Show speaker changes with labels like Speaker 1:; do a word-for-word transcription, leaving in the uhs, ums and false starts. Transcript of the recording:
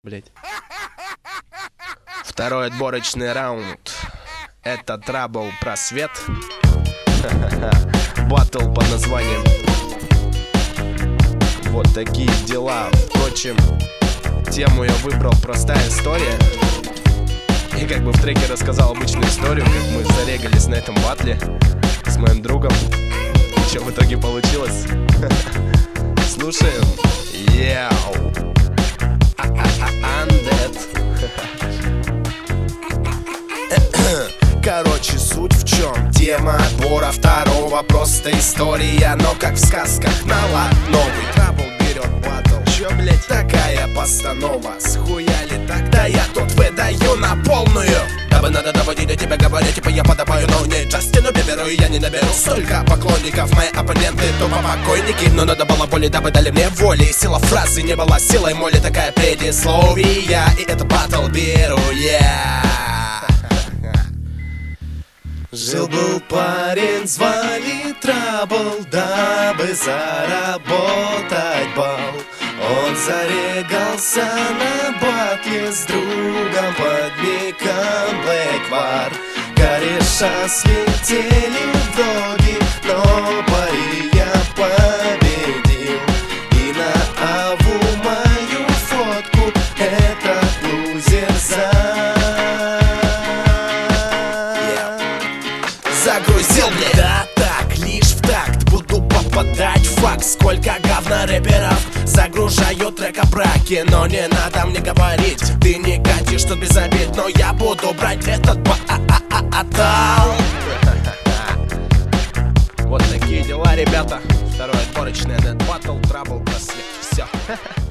Speaker 1: Блять. Второй отборочный раунд. Это Трабл Просвет. Баттл по названием. Вот такие дела. Впрочем, тему я выбрал простая история. И как бы в треке рассказал обычную историю, как мы зарегались на этом батле с моим другом. И что в итоге получилось? Слушаем. Яу. Короче, суть в чем? Тема отбора второго просто история, но как в сказках на лад. Новый Трабл берет батл. Чё, блять? Такая постанова. Схуяли тогда я тут выдаю на полную. Дабы надо доводить до тебя, говоря, типа я подобаю, но не Джастину Биберу, и я не наберу столько поклонников. Мои оппоненты тупо покойники, но надо было боли, дабы дали мне воли. Сила фразы не была силой моли, такая предисловия. И это батл беру я. Жил-был парень, звали Трабл, дабы заработать балл. Он зарегался на батле с другом под ником Блэквар. Кореша слетели вроде, но пари я победил. И на аву мою фотку этот лузер за загрузил мне. Да так, лишь в такт буду попадать в факт. Сколько говна рэперов загружают трек о браке. Но не надо мне говорить, ты не катишь тут без обид. Но я буду брать этот батл. Вот такие дела, ребята. Второй отборочный этот батл, Трабл Просвет. Все.